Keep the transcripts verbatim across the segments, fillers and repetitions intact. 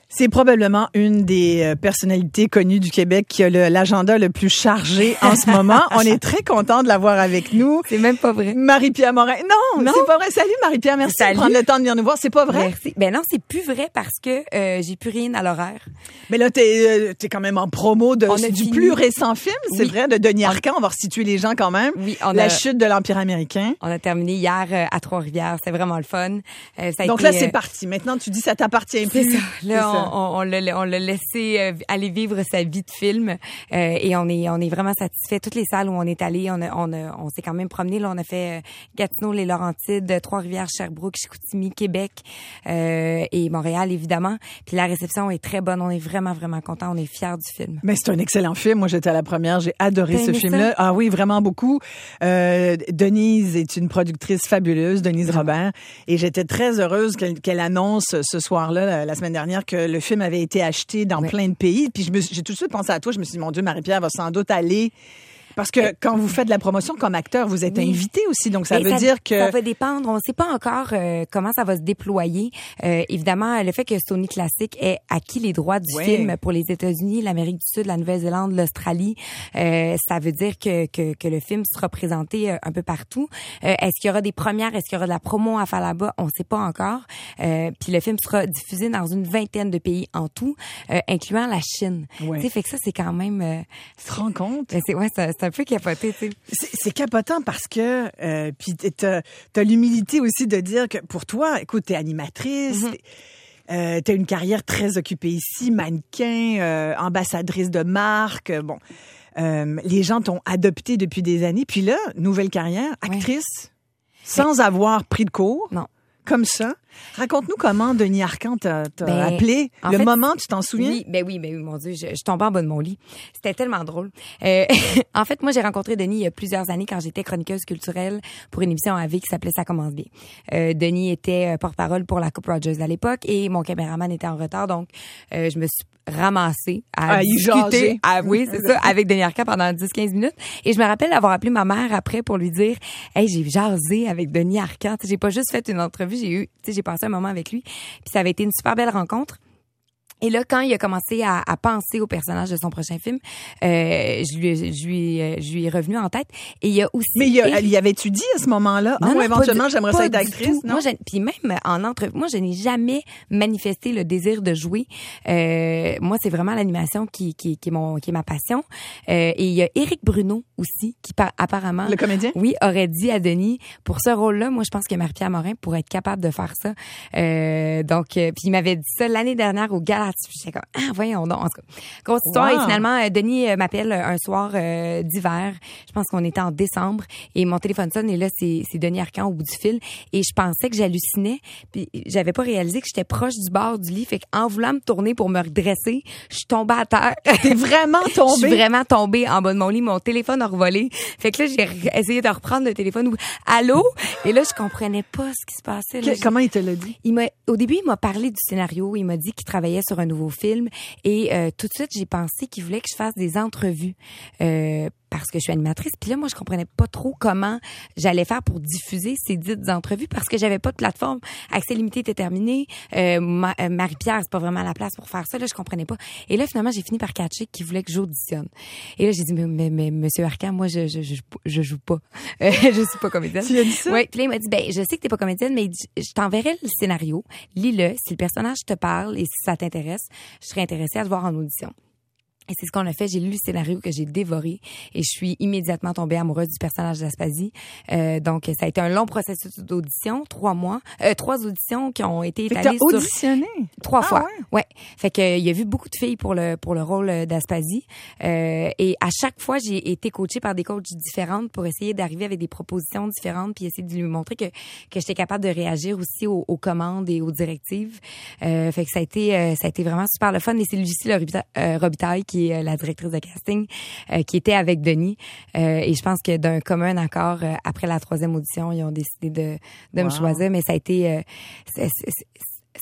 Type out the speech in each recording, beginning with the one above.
C'est probablement une des euh, personnalités connues du Québec qui a le, l'agenda le plus chargé en ce moment. On est très content de l'avoir avec nous. C'est même pas vrai. Marie-Pierre Morin. Non, non. C'est pas vrai. Salut Marie-Pierre, merci Salut. de prendre le temps de venir nous voir. C'est pas vrai? Merci. Ben non, c'est plus vrai parce que euh, j'ai plus rien à l'horaire. Mais là, t'es, euh, t'es quand même en promo de, du fini. plus récent film, c'est oui. vrai, de Denis Arcand. On va resituer les gens quand même. Oui, on La a, chute de l'Empire américain. On a terminé hier euh, à Trois-Rivières. C'était vraiment le fun. Euh, ça a Donc été, là, c'est euh, parti. Maintenant, tu dis ça t'appartient plus. C'est ça. Là, c'est on, ça. on, on l'a, on l'a laissé euh, aller vivre sa vie de film euh, et on est, on est vraiment satisfait. Toutes les salles où on est allé, on, a, on, a, on s'est quand même promené. Là, on a fait euh, Gatineau, les Laurentides, Trois-Rivières, Sherbrooke, Chicoutimi, Québec euh, et Montréal, évidemment. Puis la réception est très bonne. On est vraiment, vraiment contents. On est fiers du film. Mais c'est un excellent film. Moi, j'étais à la première. J'ai adoré T'as ce aimé film-là. ça? Ah oui, vraiment beaucoup. Euh, Denise est une productrice fabuleuse, Denise Vraiment. Robert. Et j'étais très heureuse qu'elle, qu'elle annonce ce soir-là, la, la semaine dernière, que le film avait été acheté dans Ouais. plein de pays. Puis je me, suis- j'ai tout de suite pensé à toi. Je me suis dit, mon Dieu, Marie-Pierre va sans doute aller... Parce que quand vous faites de la promotion comme acteur, vous êtes Oui. invité aussi. Donc, ça Et veut dire que... Ça va dépendre. On ne sait pas encore euh, comment ça va se déployer. Euh, évidemment, le fait que Sony Classic ait acquis les droits du Ouais. film pour les États-Unis, l'Amérique du Sud, la Nouvelle-Zélande, l'Australie, euh, ça veut dire que, que, que le film sera présenté euh, un peu partout. Euh, est-ce qu'il y aura des premières? Est-ce qu'il y aura de la promo à faire là-bas? On ne sait pas encore. Euh, puis le film sera diffusé dans une vingtaine de pays en tout, euh, incluant la Chine. Ouais. Tu sais, fait que ça, c'est quand même... Euh, Tu te rends compte? ben, c'est, ouais, c'est, c'est un peu capoté, tu sais. C'est, c'est capotant parce que euh, puis t'as, t'as l'humilité aussi de dire que pour toi, écoute, t'es animatrice, Mm-hmm. t'es- euh, t'as une carrière très occupée ici, mannequin, euh, ambassadrice de marque, euh, bon, euh, les gens t'ont adopté depuis des années, puis là, nouvelle carrière, actrice, sans avoir pris de cours, Non. comme ça. Raconte-nous comment Denis Arcand t'a, t'a Ben, appelé, en le fait, moment, tu t'en souviens? Oui, ben oui, ben oui, mon Dieu, je, je tombais en bas de mon lit. C'était tellement drôle. Euh, en fait, moi, j'ai rencontré Denis il y a plusieurs années quand j'étais chroniqueuse culturelle pour une émission à V qui s'appelait Ça commence bien. Euh, Denis était euh, porte-parole pour la Coupe Rogers à l'époque et mon caméraman était en retard, donc euh, je me suis ramassée à Ah, y discuter, jaser. à, oui, c'est ça, avec Denis Arcand pendant dix à quinze minutes. Et je me rappelle avoir appelé ma mère après pour lui dire, hey, j'ai jasé avec Denis Arcand. Tu sais, j'ai pas juste fait une entrevue, j'ai eu, tu sais, j'ai passé un moment avec lui. Puis ça avait été une super belle rencontre. Et là, quand il a commencé à, à penser au personnage de son prochain film, euh, je lui, je lui, euh, je lui est revenu en tête. Et il y a aussi. Mais il y, a, et- il y avait-tu dit à ce moment-là, ah, non, ou non, éventuellement, pas du- j'aimerais pas ça être du actrice, tout. non? Moi, j'ai- puis même en entrevue, moi, je n'ai jamais manifesté le désir de jouer. Euh, moi, c'est vraiment l'animation qui, qui, qui est mon, qui est ma passion. Euh, et il y a Éric Bruno aussi, qui par- apparemment, Le comédien? oui, aurait dit à Denis, pour ce rôle-là, moi, je pense que Marie-Pierre Morin pourrait être capable de faire ça. Euh, donc, euh, puis il m'avait dit ça l'année dernière au gala. J'étais comme, ah, voyons donc. En tout cas, grosse histoire. Wow. Et finalement, euh, Denis euh, m'appelle un soir euh, d'hiver. Je pense qu'on était en décembre. Et mon téléphone sonne et là, c'est, c'est Denis Arcand au bout du fil. Et je pensais que j'hallucinais. Puis j'avais pas réalisé que j'étais proche du bord du lit. Fait qu'en voulant me tourner pour me redresser, je suis tombée à terre. T'es vraiment Je suis tombée? vraiment tombée en bas de mon lit. Mon téléphone a revolé. Fait que là, j'ai r- essayé de reprendre le téléphone. Où, allô? Et là, je comprenais pas ce qui se passait. Là. Que- comment il te l'a dit? Il m'a, au début, il m'a parlé du scénario. Il m'a dit qu'il travaillait sur un nouveau film. Et euh, tout de suite, j'ai pensé qu'il voulait que je fasse des entrevues. Euh, parce que je suis animatrice. Puis là, moi, je comprenais pas trop comment j'allais faire pour diffuser ces dites entrevues parce que j'avais pas de plateforme. Accès limité était terminé. Euh, Ma- euh, Marie-Pierre, c'est pas vraiment la place pour faire ça. Là, je comprenais pas. Et là, finalement, j'ai fini par catcher qu'il voulait que j'auditionne. Et là, j'ai dit, mais, mais, mais Monsieur Arcand, moi, je, je, je, je joue pas. Euh, je suis pas comédienne. Tu lui as dit ça? Oui. Puis là, il m'a dit, ben, je sais que t'es pas comédienne, mais il dit, je t'enverrai le scénario. Lis-le. Si le personnage te parle et si ça t'intéresse, je serais intéressée à te voir en audition. Et c'est ce qu'on a fait. J'ai lu le scénario que j'ai dévoré et je suis immédiatement tombée amoureuse du personnage d'Aspasie. Euh, donc, ça a été un long processus d'audition, trois mois, euh, trois auditions qui ont été Fait que étalées t'as sur auditionné? trois Ah, fois. ouais? Ouais. Fait que il y a vu beaucoup de filles pour le pour le rôle d'Aspasie. Euh, et à chaque fois, j'ai été coachée par des coachs différentes pour essayer d'arriver avec des propositions différentes puis essayer de lui montrer que que j'étais capable de réagir aussi aux, aux commandes et aux directives. Euh, fait que ça a été euh, ça a été vraiment super le fun. Et c'est Lucie Robitaille, euh, Robitaille qui est la directrice de casting, euh, qui était avec Denis. Euh, et je pense que d'un commun accord, euh, après la troisième audition, ils ont décidé de, de Wow. me choisir. Mais ça a été... Euh, c'est, c'est, c'est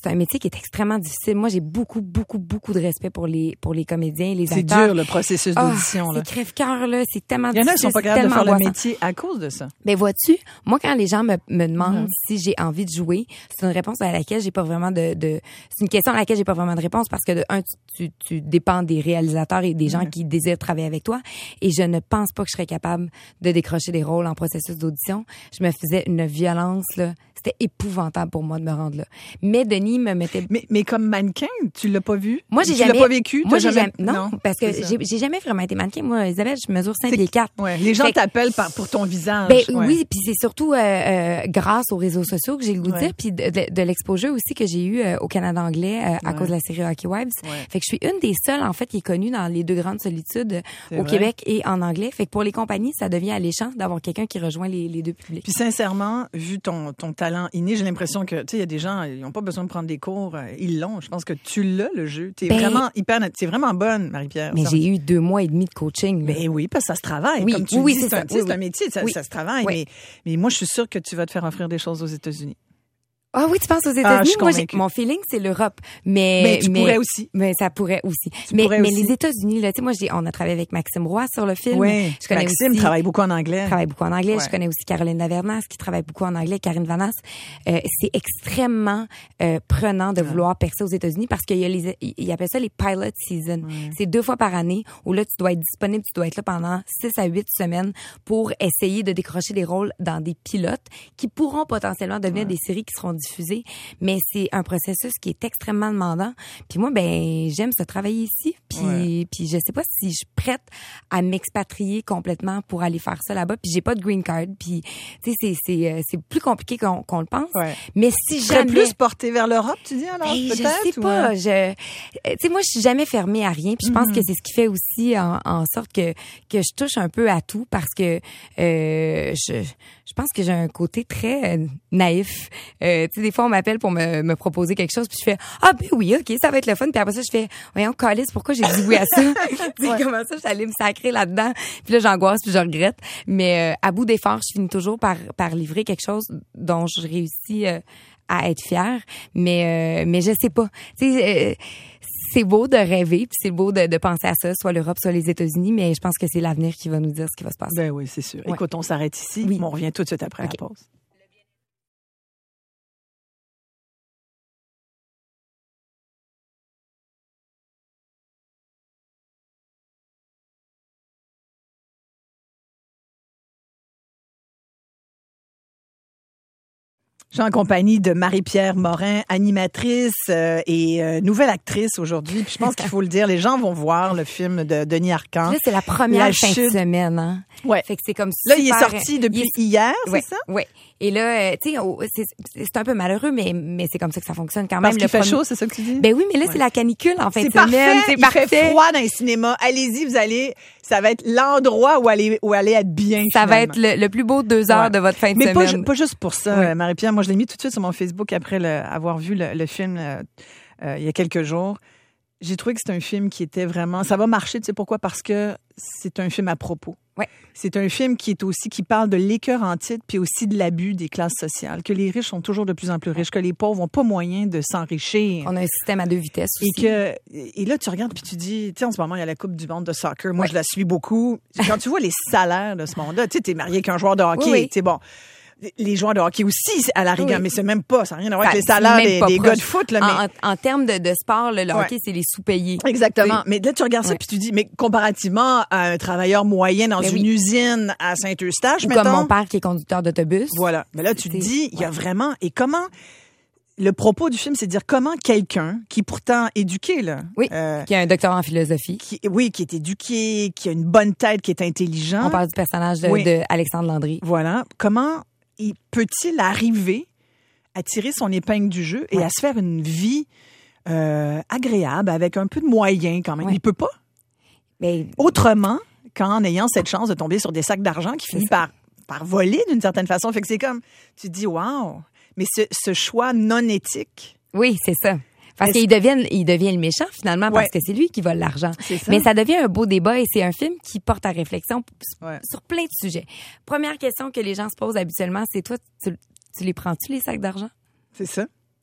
c'est un métier qui est extrêmement difficile. Moi, j'ai beaucoup, beaucoup, beaucoup de respect pour les pour les comédiens, les c'est acteurs. C'est dur, le processus d'audition. Oh, là. C'est crève-cœur, là. C'est tellement difficile. Il y en a qui sont pas capables de faire angoissant. le métier à cause de ça. Ben, vois-tu, moi, quand les gens me, me demandent Mm-hmm. si j'ai envie de jouer, c'est une réponse à laquelle j'ai pas vraiment de, de c'est une question à laquelle j'ai pas vraiment de réponse parce que de un, tu, tu, tu dépends des réalisateurs et des gens mm-hmm. qui désirent travailler avec toi et je ne pense pas que je serais capable de décrocher des rôles en processus d'audition. Je me faisais une violence, là. C'était épouvantable pour moi de me rendre là. Mais Denis me mettait... Mais, mais comme mannequin, tu l'as pas vu? Moi, j'ai tu jamais... l'as pas vécu? Moi, j'ai jamais... jamais... Non, non parce que j'ai, j'ai jamais vraiment été mannequin. Moi, Isabelle, je mesure cinq pieds quatre. Ouais. Les gens fait... t'appellent par, pour ton visage. Ben, ouais. Oui, puis c'est surtout euh, euh, grâce aux réseaux sociaux que j'ai le goût de ouais. dire, puis de, de, de l'exposure aussi que j'ai eu euh, au Canada anglais euh, à ouais. cause de la série Hockey Wives. Ouais. Fait que je suis une des seules, en fait, qui est connue dans les deux grandes solitudes c'est au vrai. Québec et en anglais. Fait que pour les compagnies, ça devient alléchant d'avoir quelqu'un qui rejoint les, les deux publics. Puis sincèrement, vu ton, ton talent inné, j'ai l'impression que, tu sais, il y a des gens, ils n'ont pas besoin de prendre des cours, euh, ils l'ont. Je pense que tu l'as, le jeu. T'es ben, vraiment hyper, t'es vraiment bonne, Marie-Pierre. Mais j'ai eu deux mois et demi de coaching. Là. Ben oui, parce que ça se travaille. Oui, Comme tu oui, dis, c'est, c'est, ça. un, Oui, c'est un métier, ça, oui. ça se travaille. Oui. Mais, mais moi, je suis sûre que tu vas te faire offrir des choses aux États-Unis. Ah oui, tu penses aux États-Unis? Ah, je suis Moi, j'ai, convaincue. mon feeling, c'est l'Europe. Mais, Mais tu mais, pourrais aussi. Mais ça pourrait aussi. Tu mais pourrais mais aussi. les États-Unis, là, tu sais, moi, j'ai, on a travaillé avec Maxime Roy sur le film. Oui. Je connais Maxime aussi, travaille beaucoup en anglais. travaille beaucoup en anglais. Ouais. Je connais aussi Caroline Lavernas qui travaille beaucoup en anglais, Karine Vanasse. Euh, c'est extrêmement euh, prenant de vouloir percer aux États-Unis parce qu'il y a les, ils appellent ça les pilot season. Ouais. C'est deux fois par année où là, tu dois être disponible, tu dois être là pendant six à huit semaines pour essayer de décrocher des rôles dans des pilotes qui pourront potentiellement devenir ouais. des séries qui seront diffusées. Mais c'est un processus qui est extrêmement demandant. Puis moi, ben, j'aime se travailler ici. Puis, ouais. puis je sais pas si je suis prête à m'expatrier complètement pour aller faire ça là-bas. Puis j'ai pas de green card. Puis, tu sais, c'est, c'est, c'est plus compliqué qu'on, qu'on le pense. Ouais. Mais si tu serais jamais... plus portée vers l'Europe, tu dis alors, hey, peut-être? Je sais pas. Ouais. Je, tu sais, moi, je suis jamais fermée à rien. Puis je pense mm-hmm. que c'est ce qui fait aussi en, en sorte que, que je touche un peu à tout parce que euh, je, je pense que j'ai un côté très euh, naïf. Euh, tu sais, des fois, on m'appelle pour me, me proposer quelque chose, puis je fais ah ben oui, ok, ça va être le fun. Puis après ça, je fais voyons, Calice, pourquoi j'ai dit oui à ça? C'est ouais. Comment ça, je suis allée me sacrer là-dedans. Puis là, j'angoisse, puis je regrette. Mais euh, à bout d'effort, je finis toujours par par livrer quelque chose dont je réussis euh, à être fière. Mais euh, mais je sais pas. Tu sais. Euh, c'est beau de rêver, puis c'est beau de, de penser à ça, soit l'Europe, soit les États-Unis, mais je pense que c'est l'avenir qui va nous dire ce qui va se passer. Ben oui, c'est sûr. Ouais. Écoute, on s'arrête ici. Oui. On revient tout de suite après okay. la pause. Je suis en compagnie de Marie-Pierre Morin, animatrice euh, et euh, nouvelle actrice aujourd'hui. Puis je pense qu'il faut le dire, les gens vont voir le film de Denis Arcand. Là, c'est la première la fin chute. de semaine. Hein? Ouais. Fait que c'est comme super... Là, il est sorti depuis est... hier, c'est ouais, ça? Oui. Et là, euh, tu sais, oh, c'est, c'est un peu malheureux, mais, mais c'est comme ça que ça fonctionne quand Parce même. Parce qu'il le fait premier... chaud, c'est ça que tu dis? Ben oui, mais là, ouais. c'est la canicule en fin c'est de semaine. Parfait. C'est il parfait. Il fait froid dans les cinémas. Allez-y, vous allez... Ça va être l'endroit où aller, où aller être bien, Ça finalement. va être le, le plus beau deux heures ouais. de votre fin de mais semaine. Mais pas, pas juste pour ça, ouais. Marie-Pierre. Moi, je l'ai mis tout de suite sur mon Facebook après le, avoir vu le, le film euh, euh, il y a quelques jours. J'ai trouvé que c'est un film qui était vraiment... Ça va marcher, tu sais pourquoi? Parce que c'est un film à propos. Ouais. C'est un film qui est aussi qui parle de l'écœur en titre puis aussi de l'abus des classes sociales, que les riches sont toujours de plus en plus riches, que les pauvres n'ont pas moyen de s'enrichir. On a un système à deux vitesses aussi. Et que et là tu regardes puis tu dis, tu sais en ce moment il y a la Coupe du monde de soccer. Moi ouais. je la suis beaucoup. Quand tu vois les salaires de ce monde-là, tu sais t'es marié avec un joueur de hockey, oui, oui. tu sais bon. Les joueurs de hockey aussi, à la rigueur, oui. mais c'est même pas, ça n'a rien à voir ça, avec les salaires des, des gars de foot. Là, mais... En, en, en termes de, de sport, le, le ouais. hockey, c'est les sous-payés. Exactement. Mais là, tu regardes ça, ouais. puis tu dis, mais comparativement à un travailleur moyen dans mais une oui. usine à Saint-Eustache, ou mettons, comme mon père qui est conducteur d'autobus. Voilà. Mais là, tu te dis, il y a vraiment... Et comment... Le propos du film, c'est de dire comment quelqu'un qui est pourtant éduqué, là... Oui, euh, qui a un doctorat en philosophie. Qui, oui, qui est éduqué, qui a une bonne tête, qui est intelligent. On parle du personnage de, oui. de Alexandre Landry. Voilà. Comment... Il peut-il arriver à tirer son épingle du jeu et ouais. à se faire une vie euh, agréable avec un peu de moyens quand même? Ouais. Il peut pas. Mais... Autrement qu'en ayant cette chance de tomber sur des sacs d'argent qui finissent par, par voler d'une certaine façon. Fait que c'est comme, tu te dis, wow, mais ce, ce choix non éthique. Oui, c'est ça. Parce Est-ce... qu'il devient, il devient le méchant finalement parce ouais. que c'est lui qui vole l'argent. Ça. Mais ça devient un beau débat et c'est un film qui porte à réflexion ouais. sur plein de sujets. Première question que les gens se posent habituellement, c'est toi, tu, tu les prends-tu les sacs d'argent? C'est ça.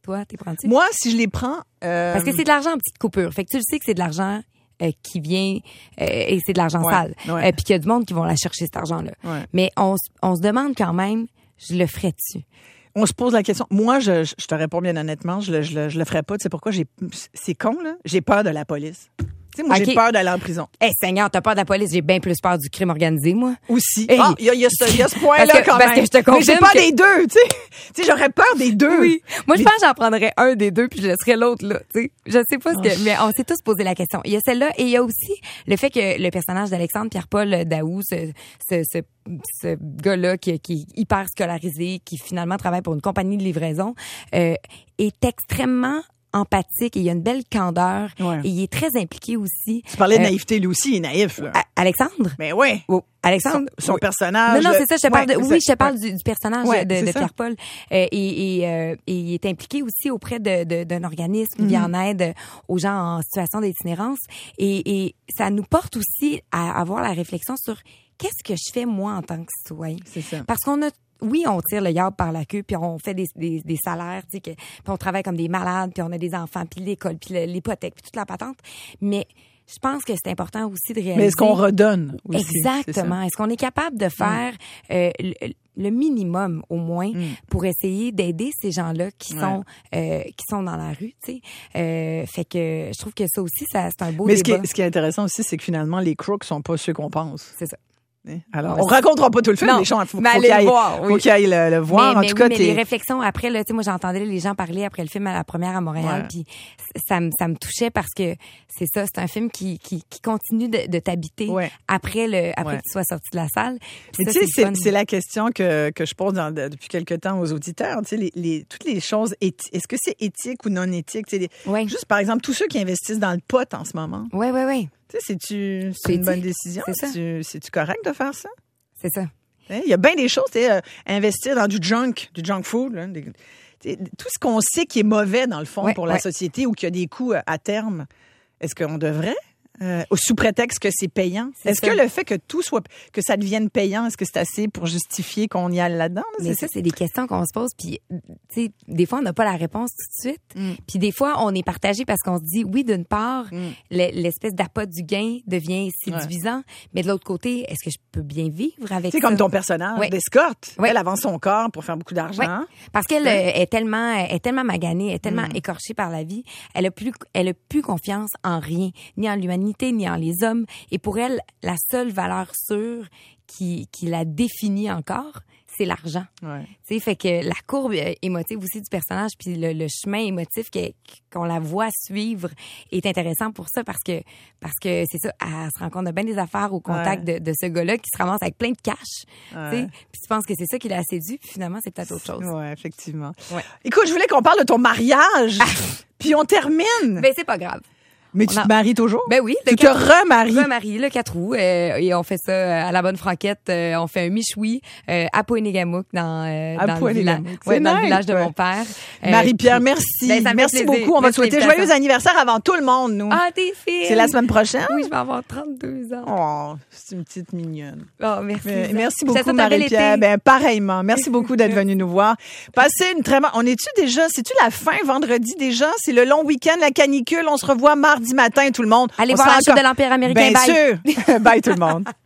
Toi, t'es prends-tu? Moi, si je les prends... Euh... Parce que c'est de l'argent en petite coupure. Fait que tu le sais que c'est de l'argent euh, qui vient euh, et c'est de l'argent ouais, sale. Ouais. Euh, puis qu'il y a du monde qui vont la chercher, cet argent-là. Ouais. Mais on, on se demande quand même, je le ferais-tu? On se pose la question. Moi, je, je te réponds bien honnêtement, je le, je le, je le ferais pas. Tu sais pourquoi? J'ai, c'est con, là. J'ai peur de la police. Tu sais, moi, okay. j'ai peur d'aller en prison. Eh, hey, Seigneur, t'as peur de la police. J'ai bien plus peur du crime organisé, moi. Aussi. Hey. Ah, il y a, y, a y a ce point-là parce que, quand parce même. Que je te confirme mais j'ai peur que... des deux, tu sais. Tu sais, j'aurais peur des deux. Oui. Moi, je mais... pense que j'en prendrais un des deux puis je laisserais l'autre, là. Tu sais, je sais pas ce que... Mais on s'est tous posé la question. Il y a celle-là et il y a aussi le fait que le personnage d'Alexandre Pierre-Paul Daou, ce, ce, ce, ce gars-là qui, qui est hyper scolarisé, qui finalement travaille pour une compagnie de livraison, euh, est extrêmement empathique et il a une belle candeur ouais. et il est très impliqué aussi. Tu parlais de euh, naïveté, lui aussi, il est naïf, là. A- Alexandre? Mais oui. Oh, Alexandre? Son, son oui. personnage. Non, non, c'est ça, je te parle ouais, de, oui, je te parle ouais. du, du personnage ouais, de, de Pierre-Paul. Euh, et, et, euh, et il est impliqué aussi auprès de, de, d'un organisme qui mm-hmm. vient en aide aux gens en situation d'itinérance. Et, et ça nous porte aussi à avoir la réflexion sur qu'est-ce que je fais moi en tant que citoyen? C'est ça. Parce qu'on a oui, on tire le yard par la queue, puis on fait des, des, des salaires, tu sais, que, puis on travaille comme des malades, puis on a des enfants, puis l'école, puis l'hypothèque, puis toute la patente. Mais je pense que c'est important aussi de réaliser... Mais est-ce qu'on redonne aussi? Exactement. Est-ce qu'on est capable de faire mm. euh, le, le minimum, au moins, mm. pour essayer d'aider ces gens-là qui ouais. sont euh, qui sont dans la rue, tu sais. Euh, fait que je trouve que ça aussi, ça, c'est un beau Mais débat. ce qui, est, ce qui est intéressant aussi, c'est que finalement, les crooks sont pas ceux qu'on pense. C'est ça. Alors, on racontera pas tout le film, non, les gens, faut, mais faut qu'il aille, voir, oui. faut qu'il aille le, le voir. Mais, en mais tout oui, cas, mais t'es... les réflexions après, là, tu sais, moi, j'entendais les gens parler après le film à la première à Montréal, puis ouais. ça me, ça me touchait parce que c'est ça, c'est un film qui, qui, qui continue de, de t'habiter ouais. après le, après ouais. que tu sois sorti de la salle. Mais ça, tu sais, c'est, c'est, c'est la question que, que je pose dans, de, depuis quelque temps aux auditeurs, tu sais, les, les, toutes les choses éthiques. Est-ce que c'est éthique ou non éthique? Tu sais, ouais. Juste, par exemple, tous ceux qui investissent dans le pot en ce moment. Oui, oui, oui. Tu sais, c'est-tu, c'est, c'est une bonne décision? C'est ça. C'est-tu, c'est-tu correct de faire ça? C'est ça. Il y a bien des choses, tu sais, euh, investir dans du junk, du junk food, là, des, tout ce qu'on sait qui est mauvais, dans le fond, ouais, pour la ouais. société ou qui a des coûts à terme, est-ce qu'on devrait? Euh, sous prétexte que c'est payant. C'est est-ce ça. Que le fait que tout soit, que ça devienne payant, est-ce que c'est assez pour justifier qu'on y aille là-dedans? Là? Mais c'est ça, c'est des questions qu'on se pose. Puis, tu sais, des fois, on n'a pas la réponse tout de suite. Mm. Puis des fois, on est partagé parce qu'on se dit, oui, d'une part, mm. l'espèce d'appât du gain devient séduisant. Ouais. Mais de l'autre côté, est-ce que je peux bien vivre avec ça? C'est comme ton personnage ouais. d'escorte. Ouais. Elle avance son corps pour faire beaucoup d'argent. Ouais. Parce qu'elle ouais. est tellement, est tellement maganée, est tellement mm. écorchée par la vie. Elle a plus, elle a plus confiance en rien, ni en l'humanité, ni en les hommes. Et pour elle, la seule valeur sûre qui, qui la définit encore, c'est l'argent. Ouais. Tu sais, fait que la courbe émotive aussi du personnage, puis le, le chemin émotif que, qu'on la voit suivre est intéressant pour ça parce que parce que c'est ça, elle se rend compte de bien des affaires au contact ouais. de, de ce gars-là qui se ramasse avec plein de cash. Ouais. Tu sais, puis tu penses que c'est ça qui l'a séduit, puis finalement c'est peut-être autre chose. Ouais, effectivement. Ouais. Écoute, je voulais qu'on parle de ton mariage, ah. puis on termine. Ben c'est pas grave. Mais tu a... te maries toujours? Ben oui. Tu te remaries? Remarie le quatre août. Euh, et on fait ça à la bonne franquette. Euh, on fait un michoui euh, à Poénégamouk dans, euh, dans, le, villa... ouais, dans nice. le village de mon père. Euh, Marie-Pierre, merci. Ben, merci beaucoup. On va te souhaiter joyeux anniversaire avant tout le monde, nous. Ah, t'es fine. C'est la semaine prochaine? Oui, je vais avoir trente-deux ans. Oh, c'est une petite mignonne. Oh, merci. Mais, merci beaucoup, Marie-Pierre. Ben, pareillement. Merci beaucoup d'être venue nous voir. Passez une très bonne... On est-tu déjà... C'est-tu la fin vendredi déjà? C'est le long week-end, la canicule. On se revoit mardi matin, tout le monde. Allez on voir la encore... de l'Empire américain. Bien Bye. sûr. Bye tout le monde.